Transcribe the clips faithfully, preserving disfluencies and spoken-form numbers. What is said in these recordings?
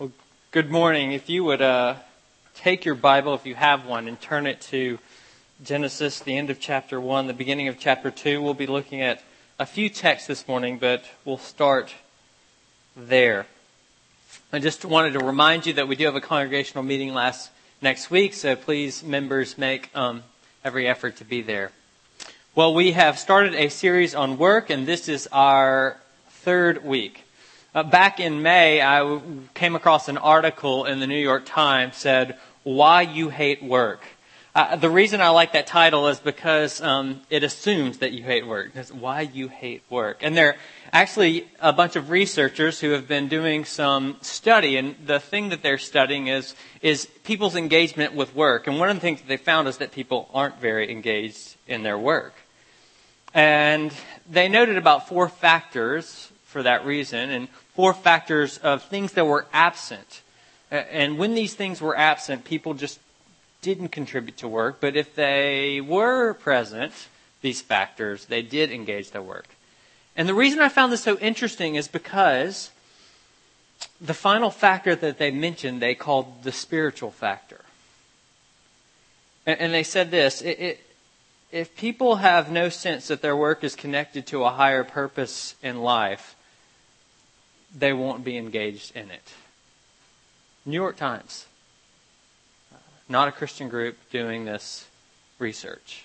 Well, good morning. If you would uh, take your Bible, if you have one, and turn it to Genesis, the end of chapter one, the beginning of chapter two. We'll be looking at a few texts this morning, but we'll start there. I just wanted to remind you that we do have a congregational meeting last next week, so please, members, make um, every effort to be there. Well, we have started a series on work, and this is our third week. Uh, back in May, I w- came across an article in the New York Times said, "Why You Hate Work." Uh, the reason I like that title is because um, it assumes that you hate work. It's why you hate work. And there are actually a bunch of researchers who have been doing some study, and the thing that they're studying is is people's engagement with work. And one of the things that they found is that people aren't very engaged in their work. And they noted about four factors for that reason, and four factors of things that were absent. And when these things were absent, people just didn't contribute to work. But if they were present, these factors, they did engage their work. And the reason I found this so interesting is because the final factor that they mentioned, they called the spiritual factor. And they said this, it, it, if people have no sense that their work is connected to a higher purpose in life, they won't be engaged in it. New York Times, not a Christian group doing this research.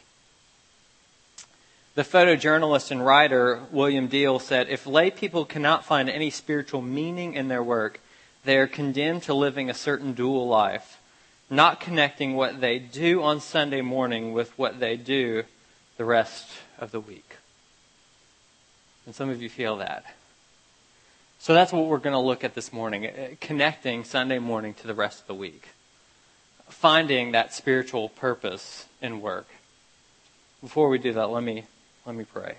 The photojournalist and writer William Deal said, "If lay people cannot find any spiritual meaning in their work, they are condemned to living a certain dual life, not connecting what they do on Sunday morning with what they do the rest of the week." And some of you feel that. So that's what we're going to look at this morning, connecting Sunday morning to the rest of the week. Finding that spiritual purpose in work. Before we do that, let me let me pray.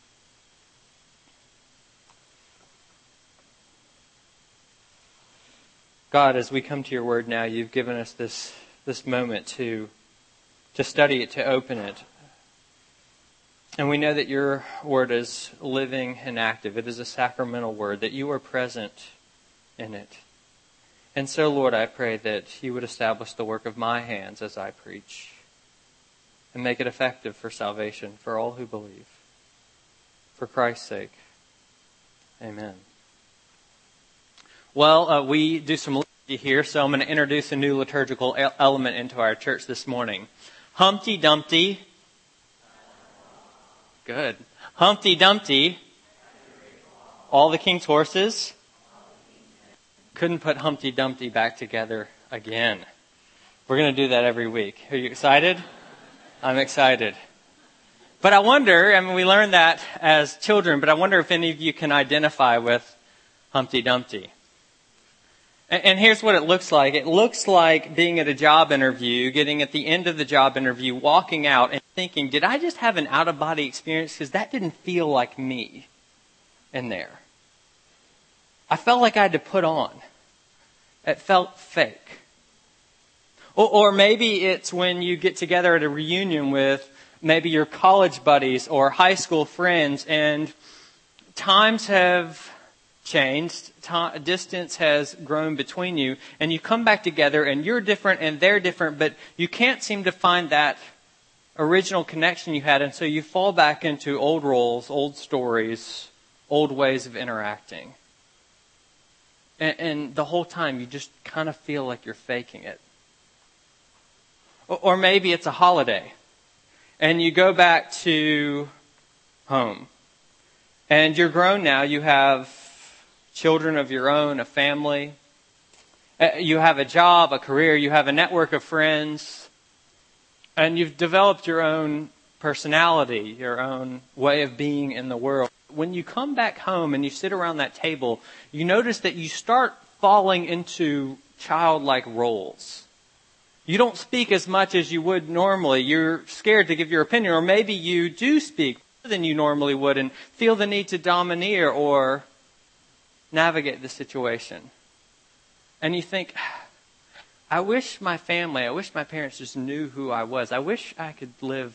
God, as we come to your word now, you've given us this this moment to to study it, to open it. And we know that your word is living and active. It is a sacramental word, that you are present in it. And so, Lord, I pray that you would establish the work of my hands as I preach and make it effective for salvation for all who believe. For Christ's sake, amen. Well, uh, we do some liturgy here, so I'm going to introduce a new liturgical element into our church this morning. Humpty Dumpty. Good. Humpty Dumpty. All the king's horses. Couldn't put Humpty Dumpty back together again. We're going to do that every week. Are you excited? I'm excited. But I wonder, I mean, we learned that as children, but I wonder if any of you can identify with Humpty Dumpty. And, and here's what it looks like. It looks like being at a job interview, getting at the end of the job interview, walking out and thinking, did I just have an out-of-body experience? Because that didn't feel like me in there. I felt like I had to put on. It felt fake. Or, or maybe it's when you get together at a reunion with maybe your college buddies or high school friends, and times have changed, time, distance has grown between you, and you come back together and you're different and they're different, but you can't seem to find that original connection you had, and so you fall back into old roles, old stories, old ways of interacting. And, and the whole time you just kind of feel like you're faking it. Or, or maybe it's a holiday and you go back to home and you're grown now. You have children of your own, a family. You have a job, a career. You have a network of friends. And you've developed your own personality, your own way of being in the world. When you come back home and you sit around that table, you notice that you start falling into childlike roles. You don't speak as much as you would normally. You're scared to give your opinion, or maybe you do speak more than you normally would and feel the need to domineer or navigate the situation. And you think, I wish my family, I wish my parents just knew who I was. I wish I could live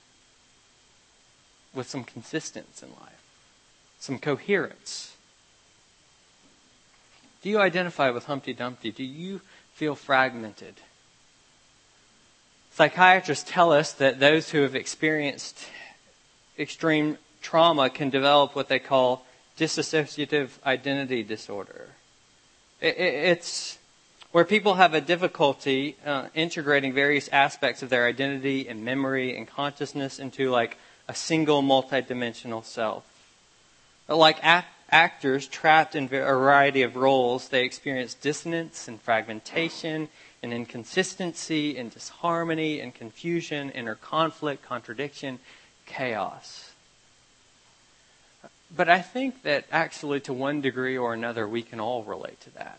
with some consistency in life, some coherence. Do you identify with Humpty Dumpty? Do you feel fragmented? Psychiatrists tell us that those who have experienced extreme trauma can develop what they call dissociative identity disorder. It's where people have a difficulty uh, integrating various aspects of their identity and memory and consciousness into like a single multidimensional self. Like act- actors trapped in a variety of roles, they experience dissonance and fragmentation and inconsistency and disharmony and confusion, inner conflict, contradiction, chaos. But I think that actually to one degree or another we can all relate to that.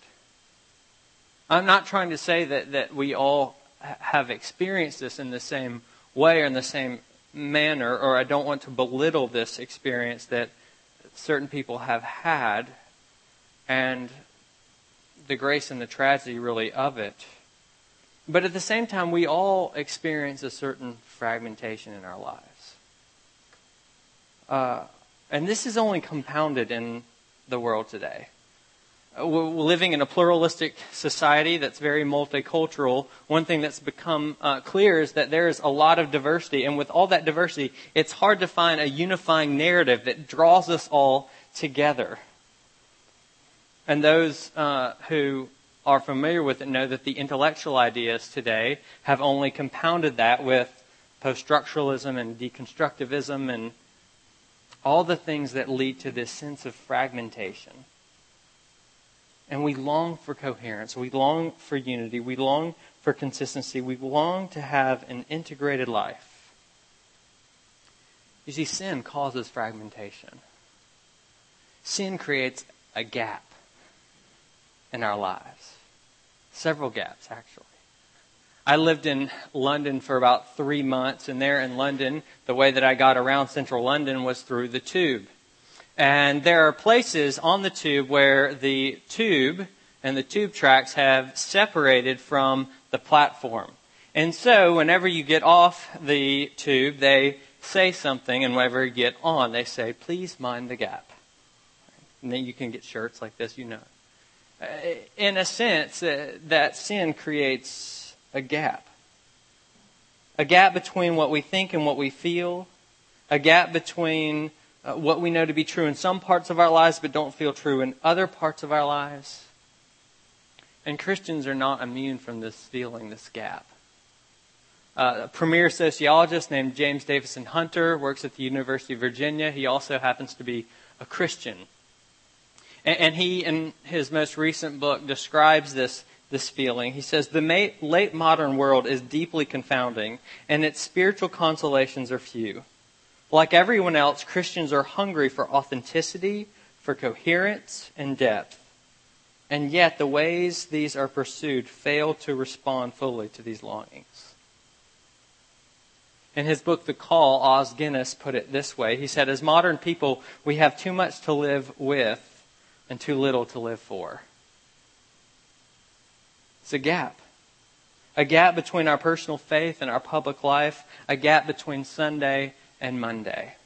I'm not trying to say that, that we all have experienced this in the same way or in the same manner, or I don't want to belittle this experience that certain people have had and the grace and the tragedy really of it. But at the same time, we all experience a certain fragmentation in our lives. Uh, and this is only compounded in the world today. We're living in a pluralistic society that's very multicultural. One thing that's become uh, clear is that there is a lot of diversity. And with all that diversity, it's hard to find a unifying narrative that draws us all together. And those uh, who are familiar with it know that the intellectual ideas today have only compounded that with post-structuralism and deconstructivism and all the things that lead to this sense of fragmentation. And we long for coherence. We long for unity. We long for consistency. We long to have an integrated life. You see, sin causes fragmentation. Sin creates a gap in our lives. Several gaps, actually. I lived in London for about three months, and there in London, the way that I got around central London was through the tube. And there are places on the tube where the tube and the tube tracks have separated from the platform. And so whenever you get off the tube, they say something, and whenever you get on, they say, please mind the gap. And then you can get shirts like this, you know. In a sense, uh, that sin creates a gap. A gap between what we think and what we feel. A gap between Uh, what we know to be true in some parts of our lives but don't feel true in other parts of our lives. And Christians are not immune from this feeling, this gap. Uh, a premier sociologist named James Davison Hunter works at the University of Virginia. He also happens to be a Christian. And, and he, in his most recent book, describes this, this feeling. He says, the ma- late modern world is deeply confounding, and its spiritual consolations are few. Like everyone else, Christians are hungry for authenticity, for coherence and depth. And yet the ways these are pursued fail to respond fully to these longings. In his book, The Call, Os Guinness put it this way. He said, as modern people, we have too much to live with and too little to live for. It's a gap. A gap between our personal faith and our public life. A gap between Sunday and Monday.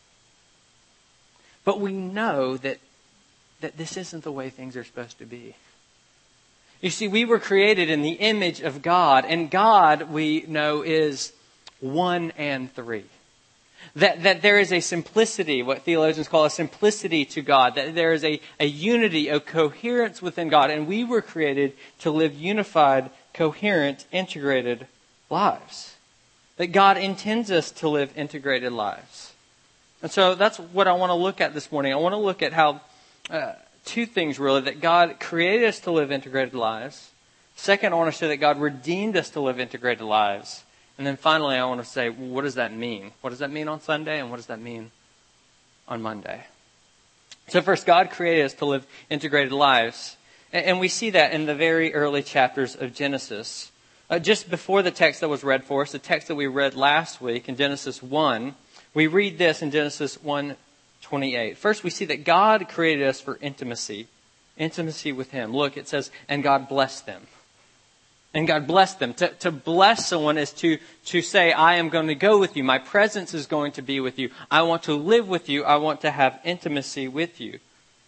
But we know that, that this isn't the way things are supposed to be. You see, we were created in the image of God, and God, we know, is one and three. That, that there is a simplicity, what theologians call a simplicity to God, that there is a, a unity, a coherence within God, and we were created to live unified, coherent, integrated lives. That God intends us to live integrated lives. And so that's what I want to look at this morning. I want to look at how, uh, two things really, that God created us to live integrated lives. Second, I want to show that God redeemed us to live integrated lives. And then finally, I want to say, well, what does that mean? What does that mean on Sunday, and what does that mean on Monday? So first, God created us to live integrated lives. And we see that in the very early chapters of Genesis. Uh, just before the text that was read for us, the text that we read last week in Genesis one, we read this in Genesis one twenty-eight. First, we see that God created us for intimacy. Intimacy with Him. Look, it says, and God blessed them. And God blessed them. To, to bless someone is to, to say, I am going to go with you. My presence is going to be with you. I want to live with you. I want to have intimacy with you.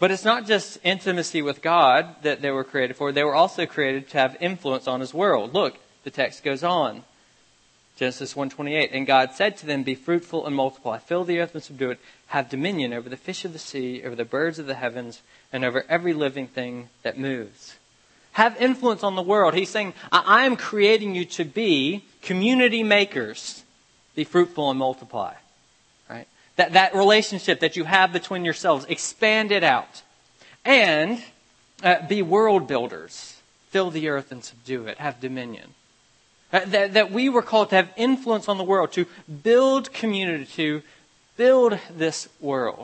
But it's not just intimacy with God that they were created for. They were also created to have influence on His world. Look, the text goes on. Genesis one twenty-eight, and God said to them, be fruitful and multiply, fill the earth and subdue it, have dominion over the fish of the sea, over the birds of the heavens, and over every living thing that moves. Have influence on the world. He's saying, I am creating you to be community makers. Be fruitful and multiply. Right? That, that relationship that you have between yourselves, expand it out. And uh, be world builders. Fill the earth and subdue it. Have dominion. Uh, that, that we were called to have influence on the world, to build community, to build this world.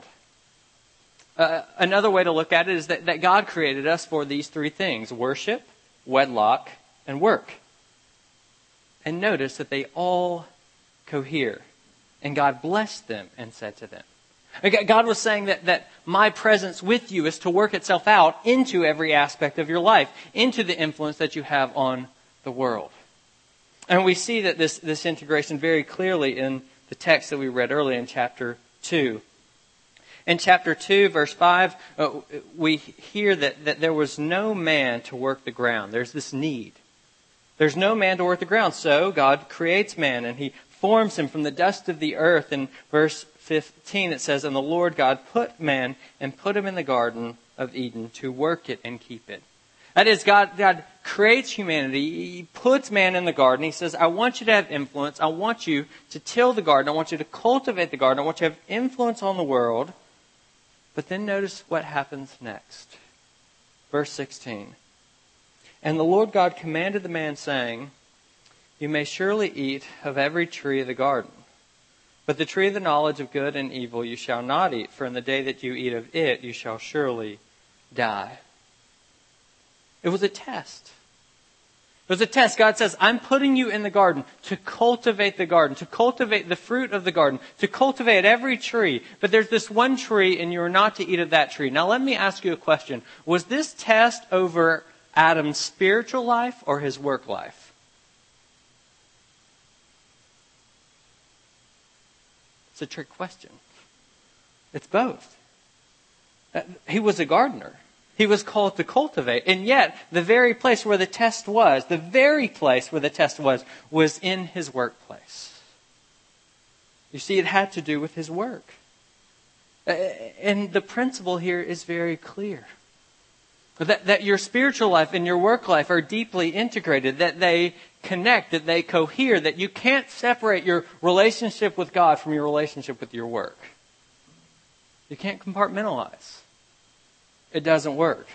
Uh, another way to look at it is that, that God created us for these three things: worship, wedlock, and work. And notice that they all cohere. And God blessed them and said to them. God was saying that, that my presence with you is to work itself out into every aspect of your life, into the influence that you have on the world. And we see that this, this integration very clearly in the text that we read earlier in chapter two. In chapter two, verse five, uh, we hear that, that there was no man to work the ground. There's this need. There's no man to work the ground. So God creates man and He forms him from the dust of the earth. In verse fifteen it says, and the Lord God put man and put him in the garden of Eden to work it and keep it. That is, God, God creates humanity. He puts man in the garden. He says, I want you to have influence. I want you to till the garden. I want you to cultivate the garden. I want you to have influence on the world. But then notice what happens next. Verse sixteen. And the Lord God commanded the man, saying, you may surely eat of every tree of the garden. But the tree of the knowledge of good and evil you shall not eat, for in the day that you eat of it you shall surely die. It was a test. It was a test. God says, I'm putting you in the garden to cultivate the garden, to cultivate the fruit of the garden, to cultivate every tree. But there's this one tree and you are not to eat of that tree. Now let me ask you a question. Was this test over Adam's spiritual life or his work life? It's a trick question. It's both. He was a gardener. He was called to cultivate. And yet, the very place where the test was, the very place where the test was, was in his workplace. You see, it had to do with his work. And the principle here is very clear. That, that your spiritual life and your work life are deeply integrated, that they connect, that they cohere, that you can't separate your relationship with God from your relationship with your work. You can't compartmentalize. It doesn't work.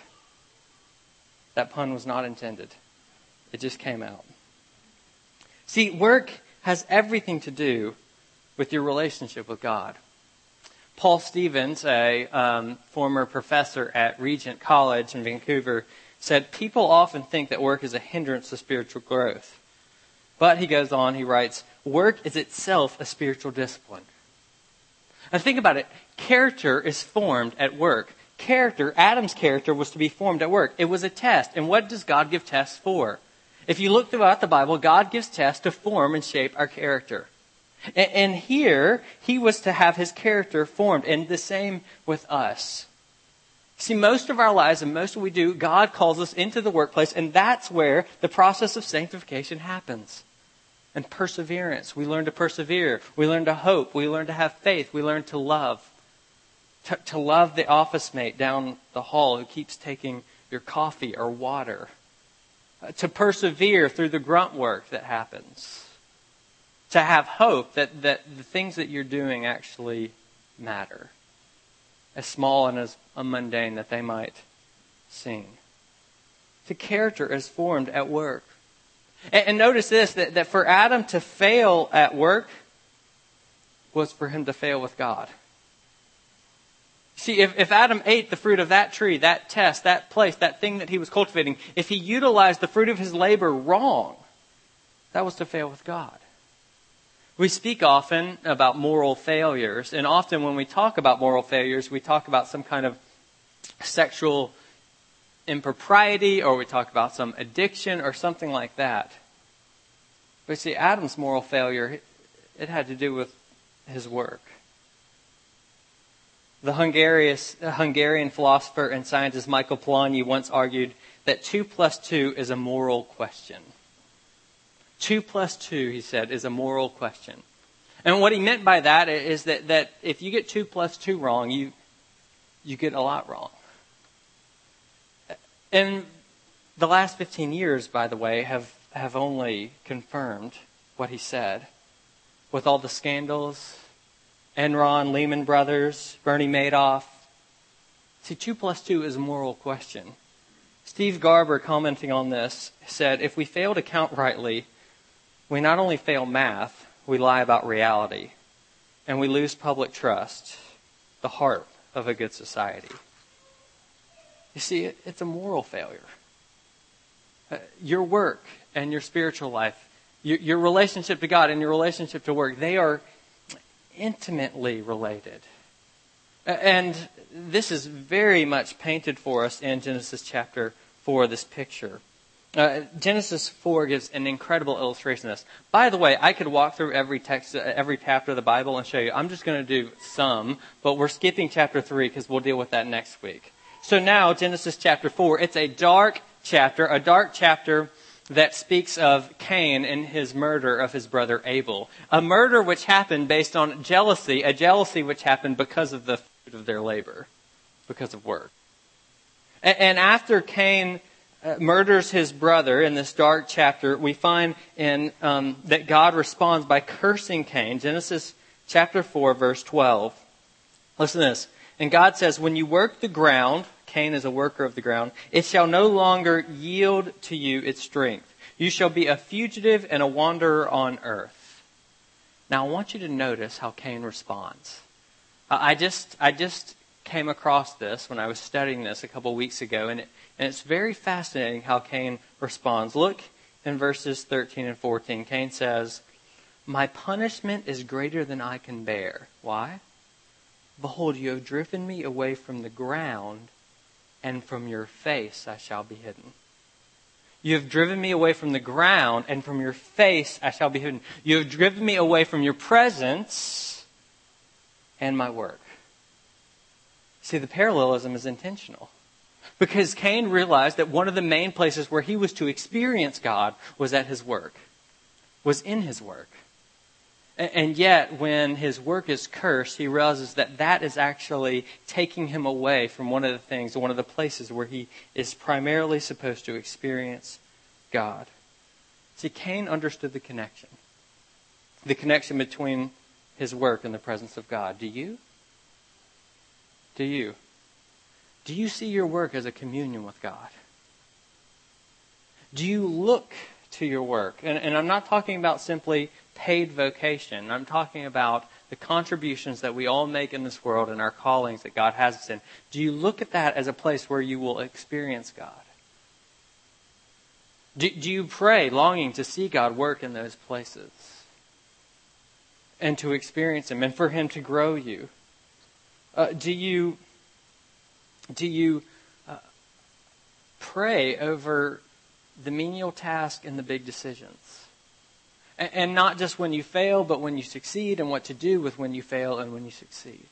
That pun was not intended. It just came out. See, work has everything to do with your relationship with God. Paul Stevens, a um, former professor at Regent College in Vancouver, said, people often think that work is a hindrance to spiritual growth. But he goes on, he writes, work is itself a spiritual discipline. Now think about it. Character is formed at work. Character, Adam's character, was to be formed at work. It was a test. And what does God give tests for? If you look throughout the Bible, God gives tests to form and shape our character. And, and here, he was to have his character formed. And the same with us. See, most of our lives and most of what we do, God calls us into the workplace. And that's where the process of sanctification happens. And perseverance. We learn to persevere. We learn to hope. We learn to have faith. We learn to love. To, to love the office mate down the hall who keeps taking your coffee or water. Uh, to persevere through the grunt work that happens. To have hope that, that the things that you're doing actually matter. As small and as mundane that they might seem. The character is formed at work. And, and notice this, that, that for Adam to fail at work was for him to fail with God. See, if, if Adam ate the fruit of that tree, that test, that place, that thing that he was cultivating, if he utilized the fruit of his labor wrong, that was to fail with God. We speak often about moral failures, and often when we talk about moral failures, we talk about some kind of sexual impropriety, or we talk about some addiction or something like that. But see, Adam's moral failure, it had to do with his work. The Hungarian, Hungarian philosopher and scientist Michael Polanyi once argued that two plus two is a moral question. Two plus two, he said, is a moral question. And what he meant by that is that, that if you get two plus two wrong, you you get a lot wrong. And the last fifteen years, by the way, have, have only confirmed what he said. With all the scandals, Enron, Lehman Brothers, Bernie Madoff. See, two plus two is a moral question. Steve Garber, commenting on this, said, if we fail to count rightly, we not only fail math, we lie about reality, and we lose public trust, the heart of a good society. You see, it, it's a moral failure. Uh, your work and your spiritual life, your, your relationship to God and your relationship to work, they are intimately related. And this is very much painted for us in Genesis chapter four, this picture. Uh, Genesis four gives an incredible illustration of this. By the way, I could walk through every text, every chapter of the Bible and show you. I'm just going to do some, but we're skipping chapter three because we'll deal with that next week. So now, Genesis chapter four, it's a dark chapter, a dark chapter that speaks of Cain and his murder of his brother Abel. A murder which happened based on jealousy, a jealousy which happened because of the fruit of their labor, because of work. And, and after Cain Uh, murders his brother in this dark chapter, we find in um, that God responds by cursing Cain. Genesis chapter four, verse twelve. Listen to this. And God says, when you work the ground, Cain is a worker of the ground, it shall no longer yield to you its strength. You shall be a fugitive and a wanderer on earth. Now I want you to notice how Cain responds. Uh, I just, I just came across this when I was studying this a couple weeks ago, and it And it's very fascinating how Cain responds. Look in verses thirteen and fourteen. Cain says, my punishment is greater than I can bear. Why? Behold, you have driven me away from the ground, and from your face I shall be hidden. You have driven me away from the ground, and from your face I shall be hidden. You have driven me away from your presence and my work. See, the parallelism is intentional. Because Cain realized that one of the main places where he was to experience God was at his work, was in his work. And yet, when his work is cursed, he realizes that that is actually taking him away from one of the things, one of the places where he is primarily supposed to experience God. See, Cain understood the connection. The connection between his work and the presence of God. Do you? Do you? Do you see your work as a communion with God? Do you look to your work? And, and I'm not talking about simply paid vocation. I'm talking about the contributions that we all make in this world and our callings that God has us in. Do you look at that as a place where you will experience God? Do, do you pray longing to see God work in those places? And to experience Him and for Him to grow you? Uh, do you... Do you uh, pray over the menial task and the big decisions? And, and not just when you fail, but when you succeed, and what to do with when you fail and when you succeed.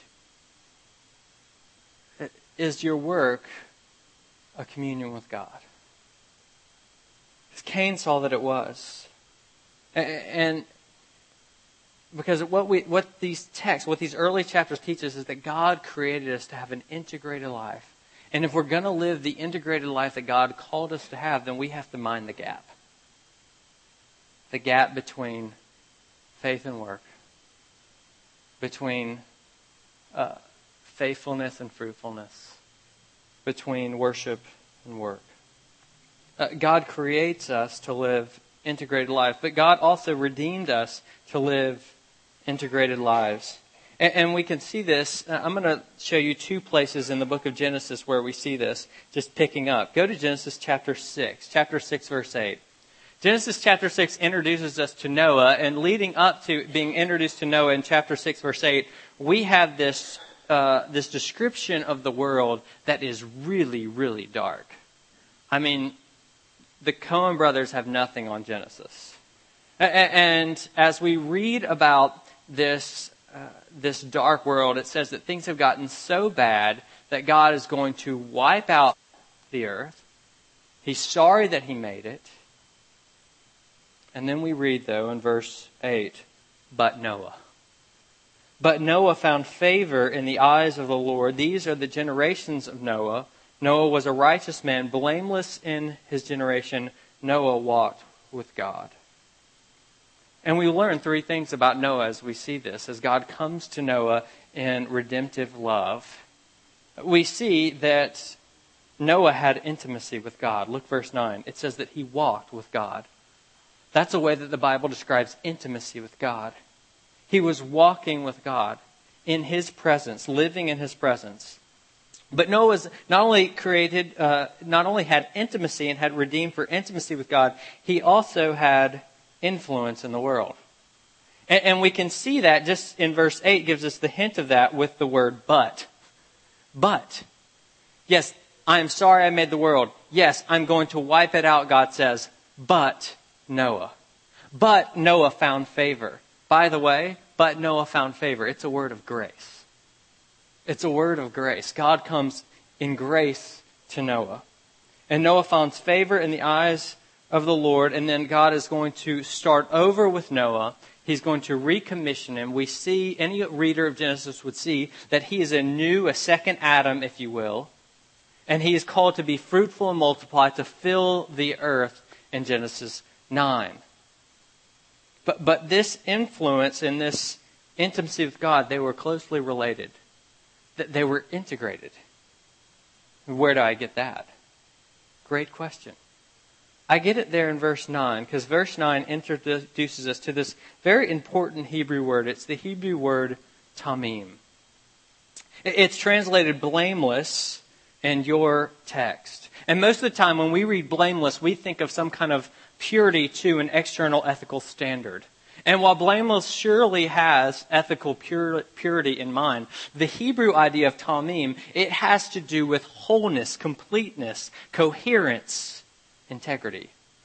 Is your work a communion with God? Because Cain saw that it was. And, and because what we, what these texts, what these early chapters teach us is that God created us to have an integrated life. And if we're going to live the integrated life that God called us to have, then we have to mind the gap. The gap between faith and work. Between uh, faithfulness and fruitfulness. Between worship and work. Uh, God creates us to live integrated life, but God also redeemed us to live integrated lives. And, and we can see this. Uh, I'm going to show you two places in the book of Genesis where we see this, just picking up. Go to Genesis chapter six, chapter six, verse eight. Genesis chapter six introduces us to Noah, and leading up to being introduced to Noah in chapter six, verse eight, we have this uh, this description of the world that is really, really dark. I mean, the Coen brothers have nothing on Genesis. And as we read about this uh, this dark world, it says that things have gotten so bad that God is going to wipe out the earth. He's sorry that he made it. And then we read, though, in verse eight, but Noah. But Noah found favor in the eyes of the Lord. These are the generations of Noah. Noah was a righteous man, blameless in his generation. Noah walked with God. And we learn three things about Noah as we see this, as God comes to Noah in redemptive love. We see that Noah had intimacy with God. Look verse nine. It says that he walked with God. That's a way that the Bible describes intimacy with God. He was walking with God in his presence, living in his presence. But Noah was not only created, uh, not only had intimacy and had redeemed for intimacy with God, he also had influence in the world. And, and we can see that just in verse eight gives us the hint of that with the word but. But. Yes, I am sorry I made the world. Yes, I'm going to wipe it out, God says. But Noah. But Noah found favor. By the way, but Noah found favor. It's a word of grace. It's a word of grace. God comes in grace to Noah. And Noah finds favor in the eyes of the Lord. And then God is going to start over with Noah. He's going to recommission him. We see, any reader of Genesis would see that he is a new, a second Adam, if you will. And he is called to be fruitful and multiply, to fill the earth in Genesis nine. But but this influence and this intimacy with God, they were closely related. That they were integrated. Where do I get that? Great question. I get it there in verse nine, because verse nine introduces us to this very important Hebrew word. It's the Hebrew word tamim. It's translated blameless in your text. And most of the time when we read blameless, we think of some kind of purity to an external ethical standard. And while blameless surely has ethical pure, purity in mind, the Hebrew idea of tamim, it has to do with wholeness, completeness, coherence, integrity.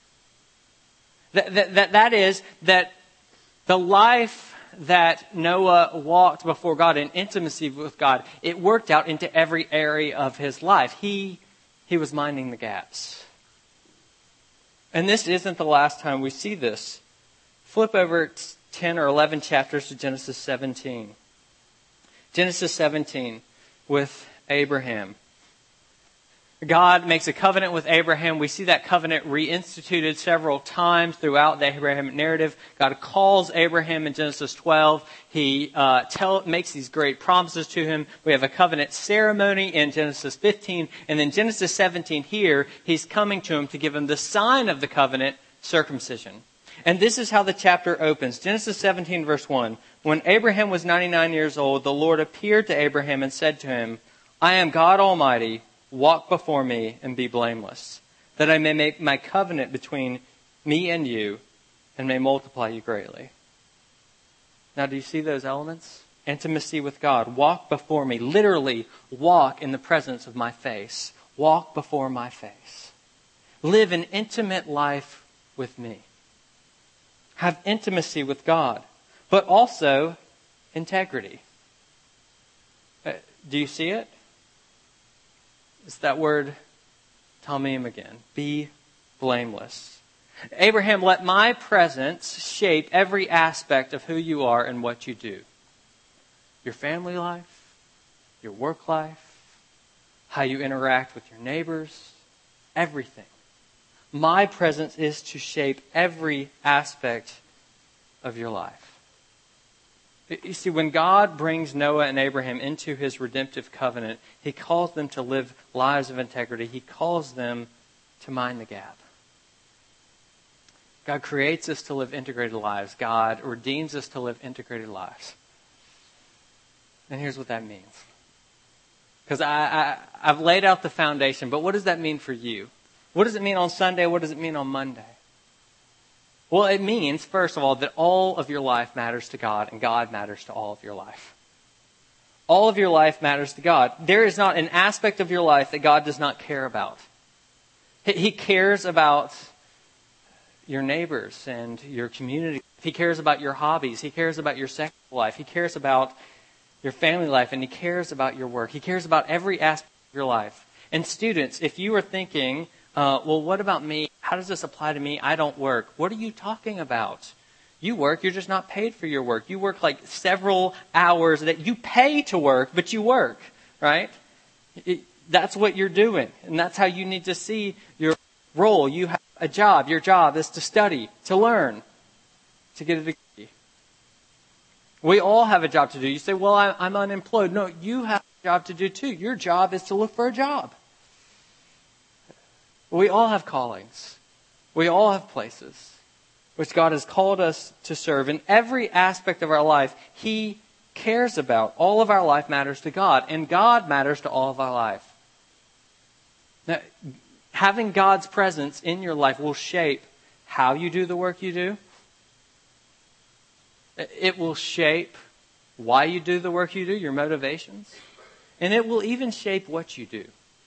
That, that, that, that is, that the life that Noah walked before God in intimacy with God, it worked out into every area of his life. He, he was minding the gaps. And this isn't the last time we see this. Flip over ten or eleven chapters to Genesis seventeen. Genesis seventeen with Abraham. God makes a covenant with Abraham. We see that covenant reinstituted several times throughout the Abrahamic narrative. God calls Abraham in Genesis twelve. He uh, tell, makes these great promises to him. We have a covenant ceremony in Genesis fifteen. And then Genesis seventeen here, he's coming to him to give him the sign of the covenant, circumcision. And this is how the chapter opens. Genesis seventeen verse one. When Abraham was ninety-nine years old, the Lord appeared to Abraham and said to him, I am God Almighty. Walk before me and be blameless, that I may make my covenant between me and you and may multiply you greatly. Now, do you see those elements? Intimacy with God. Walk before me. Literally, walk in the presence of my face. Walk before my face. Live an intimate life with me. Have intimacy with God, but also integrity. Uh, do you see it? It's that word, tamim again. Be blameless. Abraham, let my presence shape every aspect of who you are and what you do. Your family life, your work life, how you interact with your neighbors, everything. My presence is to shape every aspect of your life. You see, when God brings Noah and Abraham into his redemptive covenant, he calls them to live lives of integrity. He calls them to mind the gap. God creates us to live integrated lives. God redeems us to live integrated lives. And here's what that means. Because I, I, I've laid out the foundation, but what does that mean for you? What does it mean on Sunday? What does it mean on Monday? Well, it means, first of all, that all of your life matters to God and God matters to all of your life. All of your life matters to God. There is not an aspect of your life that God does not care about. He cares about your neighbors and your community. He cares about your hobbies. He cares about your sexual life. He cares about your family life, and he cares about your work. He cares about every aspect of your life. And students, if you are thinking, uh, well, what about me? How does this apply to me? I don't work. What are you talking about? You work, you're just not paid for your work. You work like several hours that you pay to work, but you work, right? It, that's what you're doing. And that's how you need to see your role. You have a job. Your job is to study, to learn, to get a degree. We all have a job to do. You say, well, I, I'm unemployed. No, you have a job to do too. Your job is to look for a job. We all have callings. We all have places which God has called us to serve. In every aspect of our life, He cares about. All of our life matters to God, and God matters to all of our life. Now, having God's presence in your life will shape how you do the work you do. It will shape why you do the work you do, your motivations. And it will even shape what you do.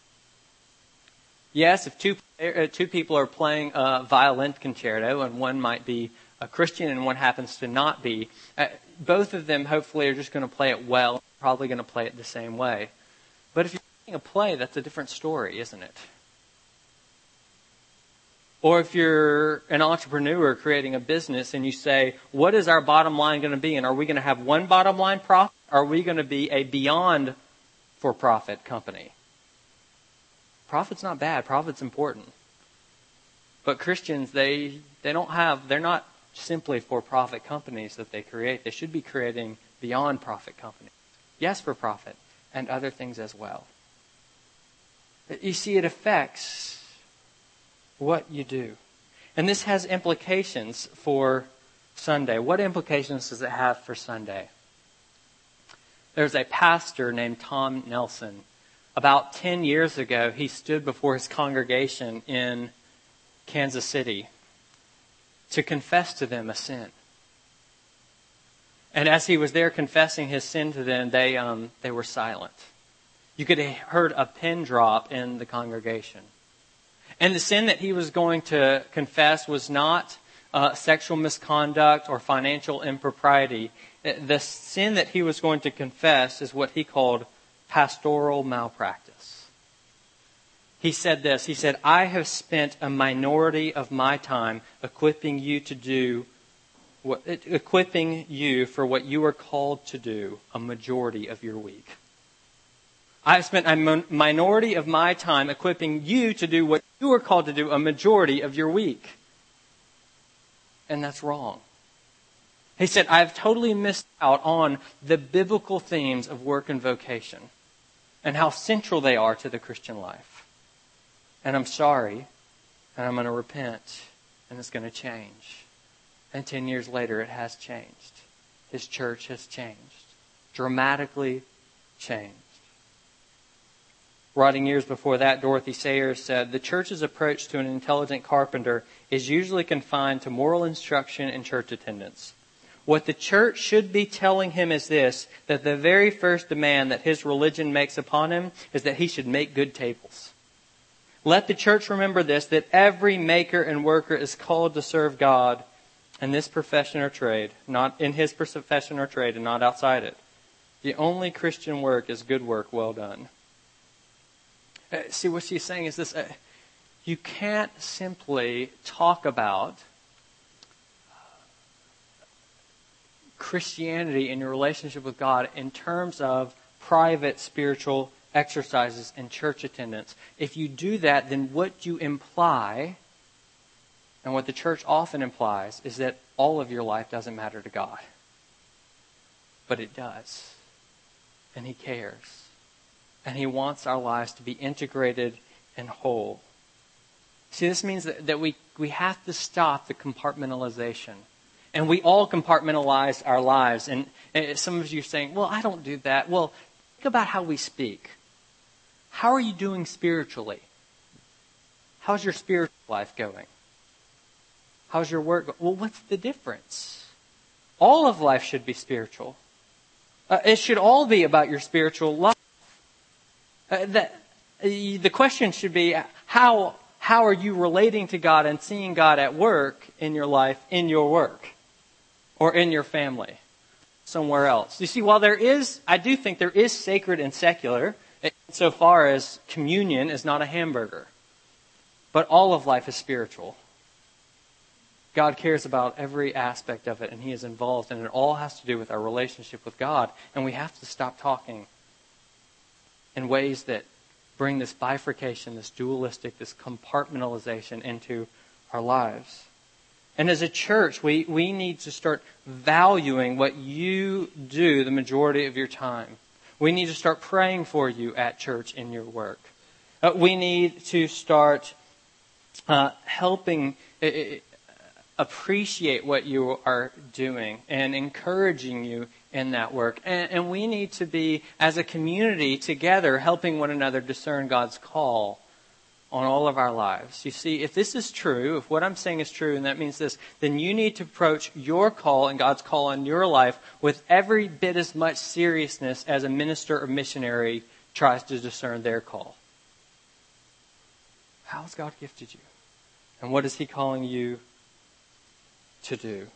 Yes, if two uh, two people are playing a violin concerto, and one might be a Christian and one happens to not be, uh, both of them hopefully are just going to play it well, probably going to play it the same way. But if you're playing a play, that's a different story, isn't it? Or if you're an entrepreneur creating a business and you say, what is our bottom line going to be? And are we going to have one bottom line profit? Or are we going to be a beyond for-profit company? Profit's not bad. Profit's important. But Christians, they they don't have, they're not simply for-profit companies that they create. They should be creating beyond profit companies. Yes, for profit, and other things as well. You see, it affects what you do. And this has implications for Sunday. What implications does it have for Sunday? There's a pastor named Tom Nelson. About ten years ago, he stood before his congregation in Kansas City to confess to them a sin. And as he was there confessing his sin to them, they um, they were silent. You could have heard a pin drop in the congregation. And the sin that he was going to confess was not uh, sexual misconduct or financial impropriety. The sin that he was going to confess is what he called pastoral malpractice. He said this, he said, I have spent a minority of my time equipping you to do, what, equipping you for what you are called to do a majority of your week. I've spent a minority of my time equipping you to do what you are called to do a majority of your week. And that's wrong. He said, I've totally missed out on the biblical themes of work and vocation and how central they are to the Christian life. And I'm sorry, and I'm going to repent, and it's going to change. And ten years later, it has changed. His church has changed. Dramatically changed. Writing years before that, Dorothy Sayers said, the church's approach to an intelligent carpenter is usually confined to moral instruction and church attendance. What the church should be telling him is this, that the very first demand that his religion makes upon him is that he should make good tables. Let the church remember this, that every maker and worker is called to serve God in this profession or trade, not in his profession or trade and not outside it. The only Christian work is good work well done. Uh, see, what she's saying is this, uh, you can't simply talk about Christianity and your relationship with God in terms of private spiritual exercises and church attendance. If you do that, then what you imply, and what the church often implies, is that all of your life doesn't matter to God. But it does. And He cares. And He wants our lives to be integrated and whole. See, this means that, that we, we have to stop the compartmentalization. And we all compartmentalize our lives. And, and some of you are saying, well, I don't do that. Well, think about how we speak. How are you doing spiritually? How's your spiritual life going? How's your work going? Well, what's the difference? All of life should be spiritual. Uh, it should all be about your spiritual life. Uh, that, uh, the question should be, how how are you relating to God and seeing God at work in your life, in your work, or in your family, somewhere else? You see, while there is, I do think there is sacred and secular, so far as communion is not a hamburger. But all of life is spiritual. God cares about every aspect of it, and He is involved, and it all has to do with our relationship with God. And we have to stop talking in ways that bring this bifurcation, this dualistic, this compartmentalization into our lives. And as a church, we, we need to start valuing what you do the majority of your time. We need to start praying for you at church in your work. Uh, we need to start uh, helping uh, appreciate what you are doing and encouraging you in that work. And, and we need to be, as a community, together helping one another discern God's call on all of our lives. You see, if this is true, if what I'm saying is true, and that means this, then you need to approach your call and God's call on your life with every bit as much seriousness as a minister or missionary tries to discern their call. How has God gifted you? And what is He calling you to do?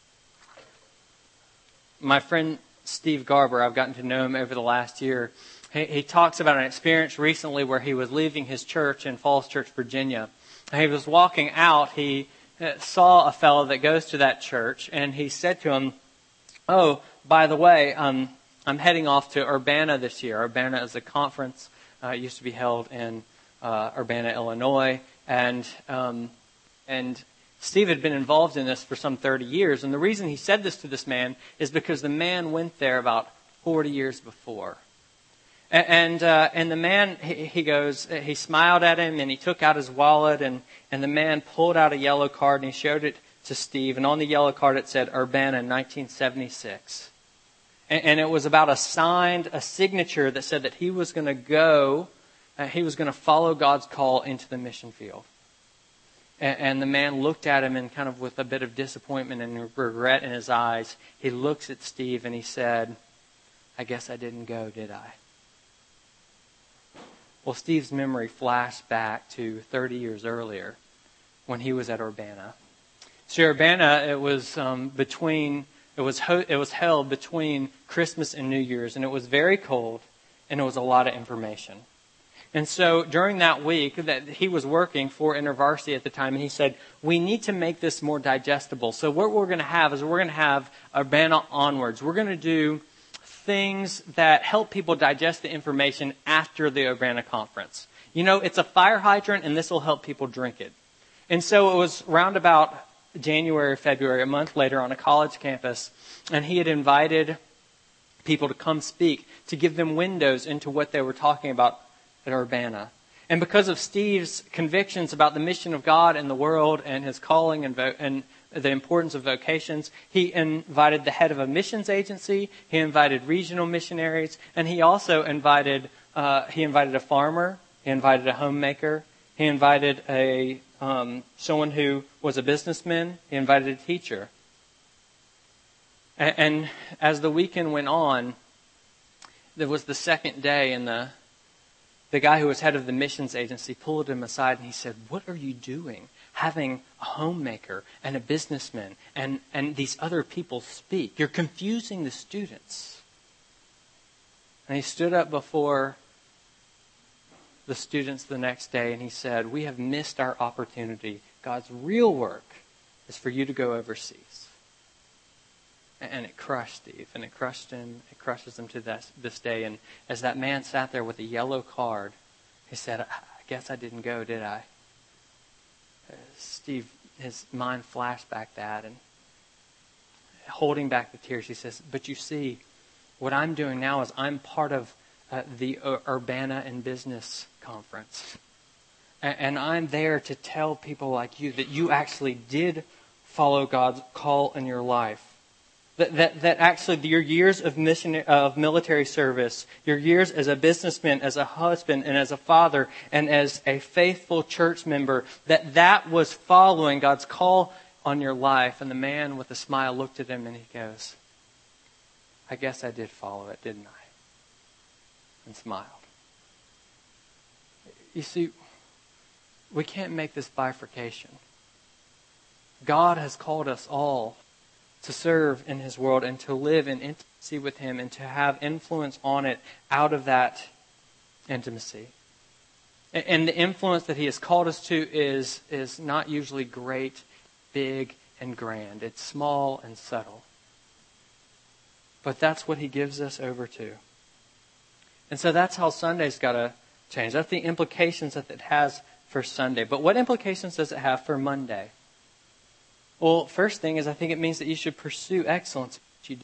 My friend Steve Garber, I've gotten to know him over the last year. He, he talks about an experience recently where he was leaving his church in Falls Church, Virginia. And he was walking out. He saw a fellow that goes to that church, and he said to him, "Oh, by the way, um, I'm heading off to Urbana this year." Urbana is a conference. Uh, it used to be held in uh, Urbana, Illinois, and um, and. Steve had been involved in this for some thirty years, and the reason he said this to this man is because the man went there about forty years before. And and, uh, and the man, he, he goes, he smiled at him, and he took out his wallet, and, and the man pulled out a yellow card, and he showed it to Steve, and on the yellow card it said Urbana nineteen seventy-six. And, and it was about a signed, a signature that said that he was going to go, uh, he was going to follow God's call into the mission field. And the man looked at him and kind of with a bit of disappointment and regret in his eyes, he looks at Steve and he said, "I guess I didn't go, did I?" Well, Steve's memory flashed back to thirty years earlier when he was at Urbana. See, Urbana, it was um, between, it was ho- it was held between Christmas and New Year's, and it was very cold, and it was a lot of information. And so during that week that he was working for InterVarsity at the time, and he said, we need to make this more digestible. So what we're going to have is we're going to have Urbana Onwards. We're going to do things that help people digest the information after the Urbana conference. You know, it's a fire hydrant, and this will help people drink it. And so it was round about January, February, a month later on a college campus, and he had invited people to come speak, to give them windows into what they were talking about at Urbana. And because of Steve's convictions about the mission of God in the world and his calling and, vo- and the importance of vocations, he invited the head of a missions agency, he invited regional missionaries, and he also invited uh, he invited a farmer, he invited a homemaker, he invited a um, someone who was a businessman, he invited a teacher. And, and as the weekend went on, there was the second day, and the The guy who was head of the missions agency pulled him aside and he said, "What are you doing having a homemaker and a businessman and, and these other people speak? You're confusing the students." And he stood up before the students the next day and he said, "We have missed our opportunity. God's real work is for you to go overseas." And it crushed Steve, and it crushed him, it crushes him to this, this day. And as that man sat there with a yellow card, he said, "I guess I didn't go, did I?" Uh, Steve, his mind flashed back that, and holding back the tears, he says, "But you see, what I'm doing now is I'm part of uh, the uh, Urbana and Business Conference. And, and I'm there to tell people like you that you actually did follow God's call in your life. That, that that actually your years of mission of military service, your years as a businessman, as a husband, and as a father, and as a faithful church member, that that was following God's call on your life." And the man with a smile looked at him and he goes, "I guess I did follow it, didn't I?" And smiled. You see, we can't make this bifurcation. God has called us all to serve in His world and to live in intimacy with Him and to have influence on it out of that intimacy. And the influence that He has called us to is, is not usually great, big, and grand. It's small and subtle. But that's what He gives us over to. And so that's how Sunday's got to change. That's the implications that it has for Sunday. But what implications does it have for Monday? Well, first thing is I think it means that you should pursue excellence.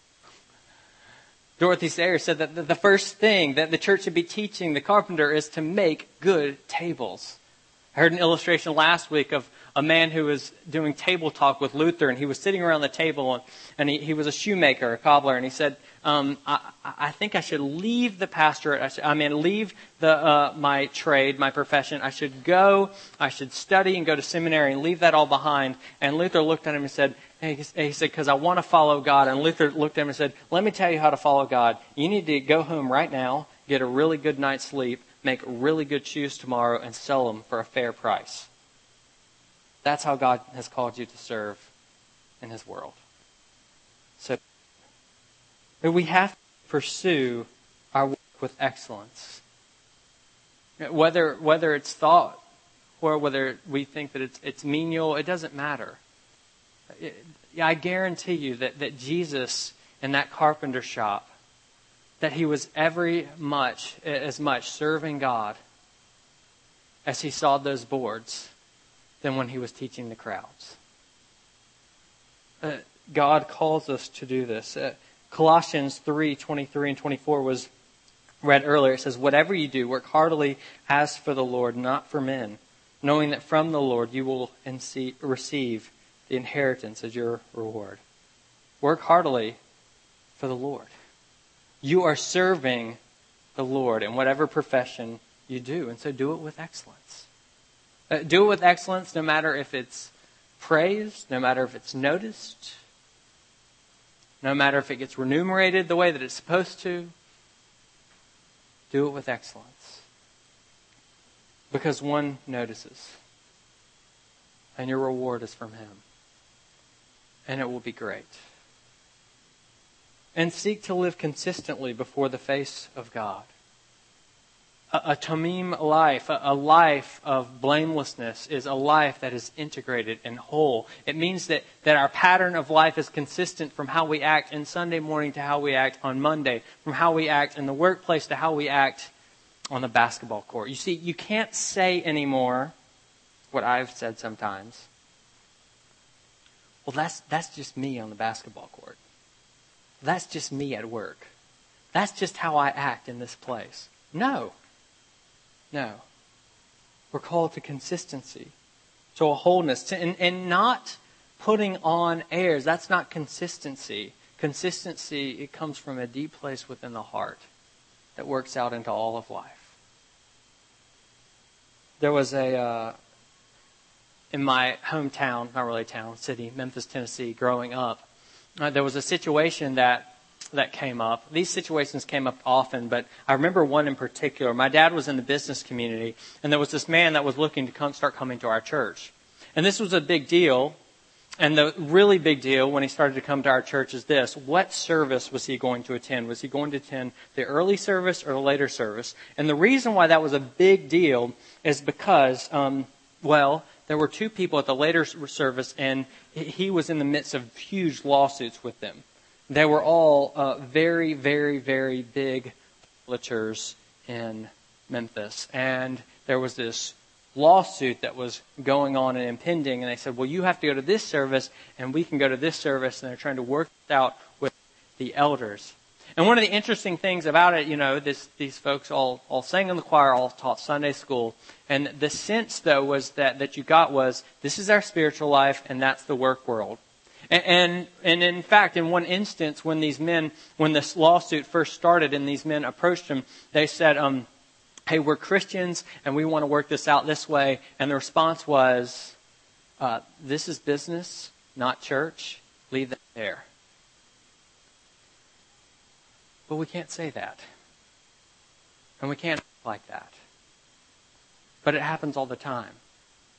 Dorothy Sayers said that the first thing that the church should be teaching the carpenter is to make good tables. I heard an illustration last week of a man who was doing table talk with Luther, and he was sitting around the table, and, and he, he was a shoemaker, a cobbler, and he said, um, I, I think I should leave the pastorate, I, should, I mean, leave the uh, my trade, my profession. I should go, I should study and go to seminary and leave that all behind. And Luther looked at him and said, hey, he said, because I want to follow God. And Luther looked at him and said, let me tell you how to follow God. You need to go home right now, get a really good night's sleep, make really good shoes tomorrow, and sell them for a fair price. That's how God has called you to serve in His world. So we have to pursue our work with excellence. Whether whether it's thought or whether we think that it's, it's menial, it doesn't matter. It, I guarantee you that, that Jesus in that carpenter shop, that He was every much, as much serving God as He sawed those boards than when He was teaching the crowds. Uh, God calls us to do this. Uh, Colossians three, twenty-three and twenty-four was read earlier. It says, whatever you do, work heartily as for the Lord, not for men, knowing that from the Lord you will receive the inheritance as your reward. Work heartily for the Lord. You are serving the Lord in whatever profession you do, and so do it with excellence. Uh, do it with excellence no matter if it's praised, no matter if it's noticed, no matter if it gets remunerated the way that it's supposed to. Do it with excellence. Because one notices, and your reward is from Him. And it will be great. And seek to live consistently before the face of God. A, a tamim life, a, a life of blamelessness, is a life that is integrated and whole. It means that, that our pattern of life is consistent from how we act in Sunday morning to how we act on Monday, from how we act in the workplace to how we act on the basketball court. You see, you can't say anymore what I've said sometimes. Well, that's that's just me on the basketball court. That's just me at work. That's just how I act in this place. No. No. We're called to consistency, to a wholeness, to, and, and not putting on airs. That's not consistency. Consistency, it comes from a deep place within the heart that works out into all of life. There was a, uh, in my hometown, not really town, city, Memphis, Tennessee, growing up, uh, there was a situation that that came up. These situations came up often, but I remember one in particular. My dad was in the business community, and there was this man that was looking to come, start coming to our church. And this was a big deal. And the really big deal when he started to come to our church is this. What service was he going to attend? Was he going to attend the early service or the later service? And the reason why that was a big deal is because, um, well, there were two people at the later service, and he was in the midst of huge lawsuits with them. They were all uh, very, very, very big realtors in Memphis. And there was this lawsuit that was going on and impending. And they said, well, you have to go to this service and we can go to this service. And they're trying to work it out with the elders. And one of the interesting things about it, you know, this, these folks all, all sang in the choir, all taught Sunday school. And the sense, though, was that, that you got was, this is our spiritual life and that's the work world. And, and, and in fact, in one instance, when these men, when this lawsuit first started and these men approached him, they said, um, hey, we're Christians and we want to work this out this way. And the response was, uh, this is business, not church. Leave that there. But we can't say that. And we can't act like that. But it happens all the time.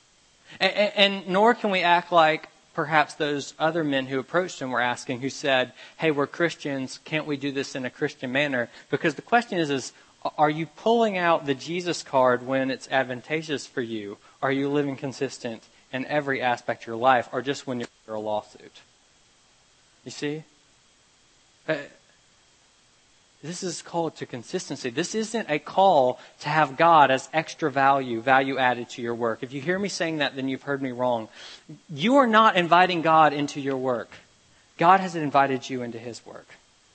And, and nor can we act like perhaps those other men who approached him were asking, who said, hey, we're Christians, can't we do this in a Christian manner? Because the question is, is are you pulling out the Jesus card when it's advantageous for you? Are you living consistent in every aspect of your life, or just when you're under a lawsuit? You see? Uh, This is called to consistency. This isn't a call to have God as extra value, value added to your work. If you hear me saying that, then you've heard me wrong. You are not inviting God into your work. God has invited you into His work.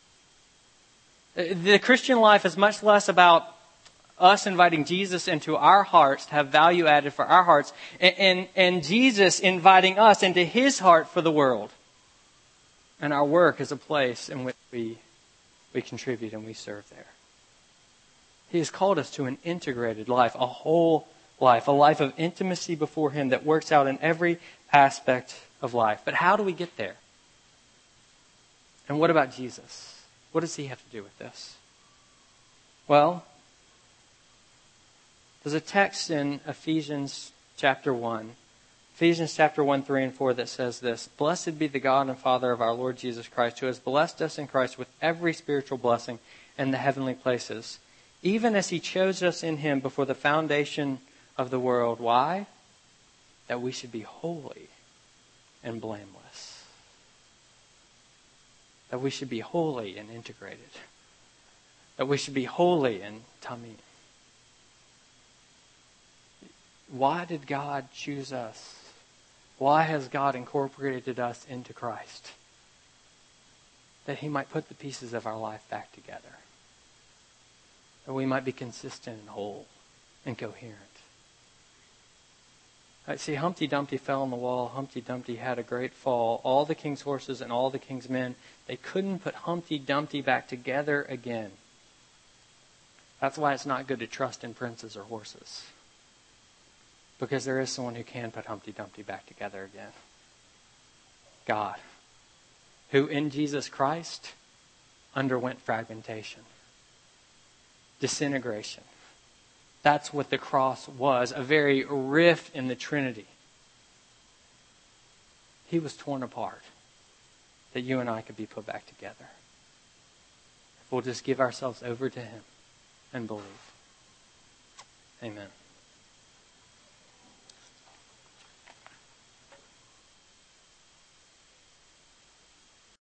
The Christian life is much less about us inviting Jesus into our hearts to have value added for our hearts, and, and, and Jesus inviting us into His heart for the world. And our work is a place in which we We contribute and we serve there. He has called us to an integrated life, a whole life, a life of intimacy before Him that works out in every aspect of life. But how do we get there? And what about Jesus? What does He have to do with this? Well, there's a text in Ephesians chapter one. Ephesians chapter one, three, and four that says this: Blessed be the God and Father of our Lord Jesus Christ, who has blessed us in Christ with every spiritual blessing in the heavenly places, even as He chose us in Him before the foundation of the world. Why? That we should be holy and blameless. That we should be holy and integrated. That we should be holy and tamim. Why did God choose us? Why has God incorporated us into Christ? That He might put the pieces of our life back together. That we might be consistent and whole and coherent. I see, Humpty Dumpty fell on the wall. Humpty Dumpty had a great fall. All the king's horses and all the king's men, they couldn't put Humpty Dumpty back together again. That's why it's not good to trust in princes or horses. Because there is someone who can put Humpty Dumpty back together again. God, who in Jesus Christ underwent fragmentation, disintegration. That's what the cross was, a very rift in the Trinity. He was torn apart that you and I could be put back together. If we'll just give ourselves over to Him and believe. Amen.